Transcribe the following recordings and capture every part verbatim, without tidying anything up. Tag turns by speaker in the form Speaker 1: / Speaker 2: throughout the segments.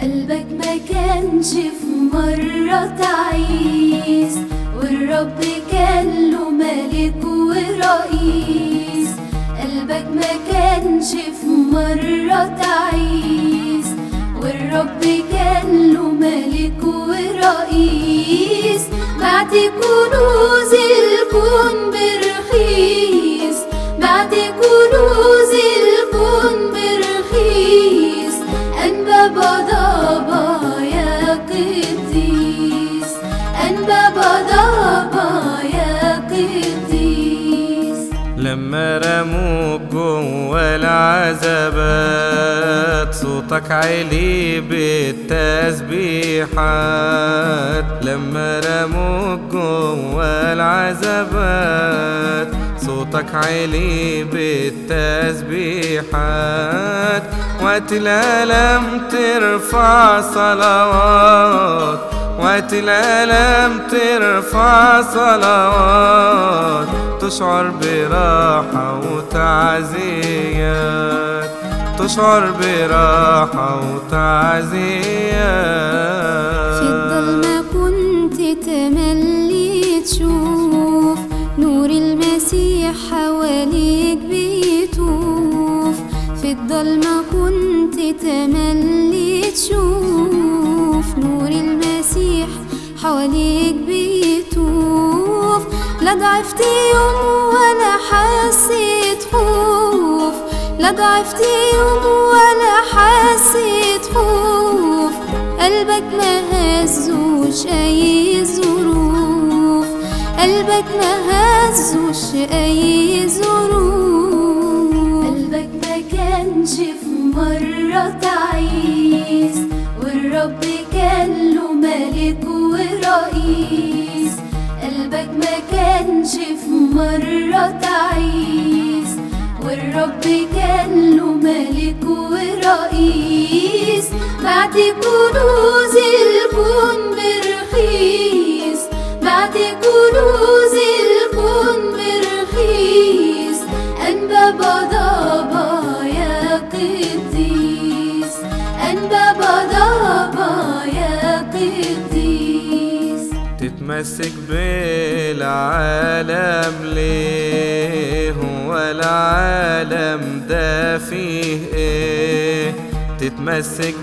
Speaker 1: قلبك ما كانش في مرة تعيس، والرب كان له ملك ورئيس. قلبك ما كانش في مرة تعيس، والرب كان له ملك ورئيس. بعت كنوز الكون برخيص، بعت كنوز الكون برخيص. أنبا بضابا يا قديس، أنبا بضابا يا قديس.
Speaker 2: لما رموك جوا العذابات صوتك عالي بالتسبيحات. لما رموك جوا العذابات صوتك عالي بالتسبيحات. وقت الألم ترفع صلوات، وقت الألم ترفع صلوات. تشعر براحة وتعزيات، تشعر براحة وتعزيات.
Speaker 1: في الضلمة كنت تملي تشوف نور المسيح حواليك بيطوف. في الضلمة كنت تملي تشوف نور المسيح حواليك بيطوف. لا ضعفت يوم ولا حسيت خوف، لا ضعفت يوم ولا حسيت خوف. قلبك ما هزوش أي ظروف، قلبك ما هزوش أي ظروف. قلبك ما كانش في مرة تعيس، والرب كان له ملك ورئيس. قلبك ما كانش في مرة تعيس، والرب كان له ملك ورئيس. بعت كنوز الكون برخيص، بعت كنوز الكون برخيص. أنبا بضابا يا قديس، أنبا بضابا يا قديس.
Speaker 2: تتمسك بالعالم ليه؟ هو العالم ده فيه ايه؟ تتمسك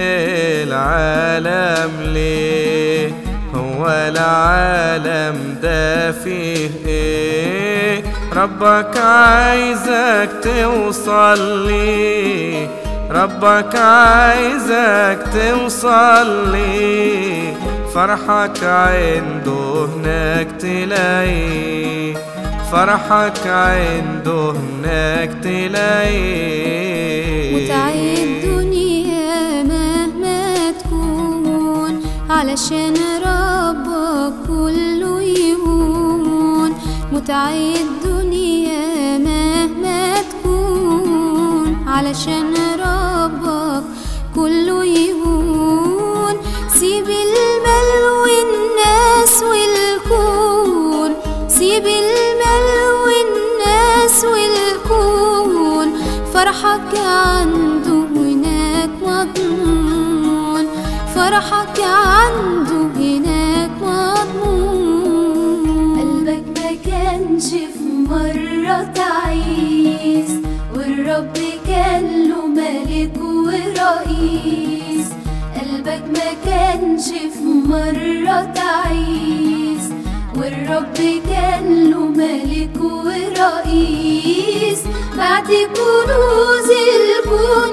Speaker 2: بالعالم ليه؟ هو العالم ده فيه ايه؟ ربك عايزك توصل ليه، ربك عايزك توصل ليه. فرحك عنده هناك تلاقيه، فرحك عنده هناك تلاقيه.
Speaker 1: متعي الدنيا مهما تكون، علشان ربك كله يهون. متعي الدنيا مهما تكون، علشان ربك كله يهون. سيب المال والناس والكون، سيب المال والناس والكون. فرحك عنده هناك مضمون، فرحك عنده هناك مضمون. قلبك ما كانش في مرة تعيس، والرب كان له ملك ورئيس. قلبك ما كانش في مرة تعيس، والرب كان له ملك ورئيس. بعت كنوز الكون